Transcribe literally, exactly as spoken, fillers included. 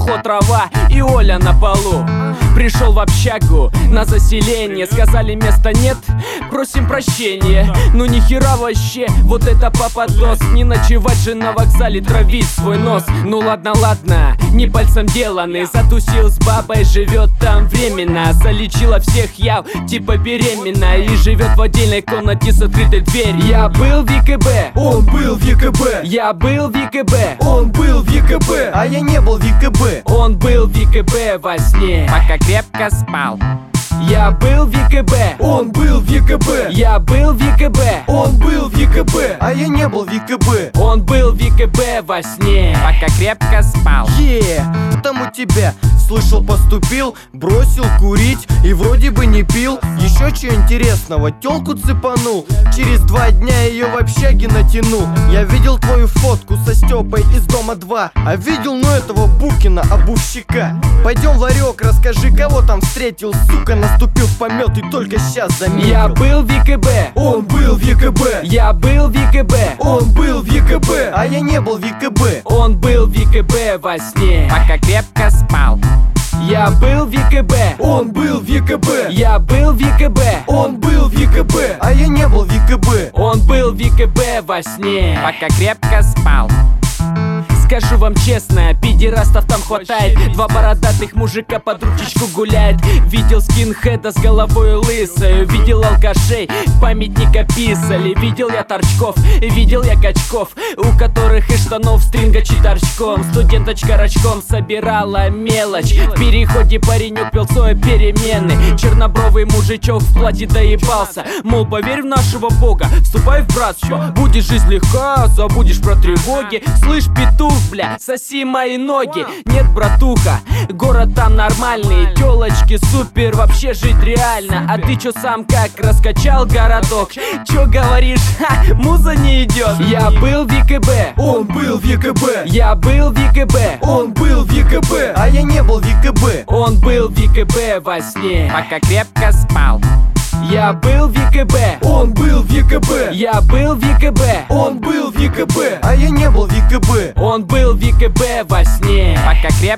сохла трава и Оля на полу. Пришел в общагу на заселение, сказали места нет, просим прощения. Ну нихера вообще, вот это попадос. Не ночевать же на вокзале, травить свой нос. Ну ладно, ладно, не пальцем деланный. Затусил с бабой, живет там временно. Залечила всех яв, типа беременна. И живет в отдельной комнате с открытой дверью. Я был в ЕКБ, он был в ЕКБ. Я был в ЕКБ, он был в ЕКБ. А я не был в ЕКБ. Он был в ЕКБ во сне, пока крепко спал. Я был в ЕКБ, он был в ЕКБ. Я был в ЕКБ, он был в ЕКБ. А я не был в ЕКБ. Он был в ЕКБ во сне, пока крепко спал. Е, там у тебя, слышал, поступил, бросил курить и вроде бы не пил. Еще чего интересного, тёлку цепанул. Через два дня ее в общаге натянул. Я видел твою фотку со Степой из дома два. А видел, ну, этого Букина, обувщика. Пойдем в ларек, расскажи, кого там встретил. Сука, наступил в помет и только сейчас заметил. Я был в ЕКБ, он был в ЕКБ. Я был в ЕКБ, он был в ЕКБ. А я не был в ЕКБ. Он был в ЕКБ во сне, пока крепко спал. Я был в ЕКБ, он был в ЕКБ. Я был в ЕКБ, он был в ЕКБ. А я не был в ЕКБ. Он был в ЕКБ во сне, пока крепко спал. Скажу вам честно, пидерастов там хватает. Два бородатых мужика под ручечку гуляет. Видел скинхеда с головой лысою. Видел алкашей, памятника писали. Видел я торчков, видел я качков, у которых из штанов стрингачи торчком. Студенточка рачком собирала мелочь. В переходе паренек пел свои перемены. Чернобровый мужичок в платье доебался. Мол, поверь в нашего бога, вступай в братство. Будешь жизнь легка, забудешь про тревоги. Слышь, петух, бля, соси мои ноги. Нет, братуха, город там нормальный. Тёлочки супер, вообще жить реально. А ты чё сам как, раскачал городок? Чё говоришь, ха, муза не идёт. Я был в ЕКБ, он был в ЕКБ. Я был в ЕКБ, он был в ЕКБ. А я не был в ЕКБ. Он был в ЕКБ во сне, пока крепко спал. Я был в ЕКБ, он был в ЕКБ. Я был в ЕКБ, он был в ЕКБ. А я не был в ЕКБ. Он был в ЕКБ во сне, пока крепко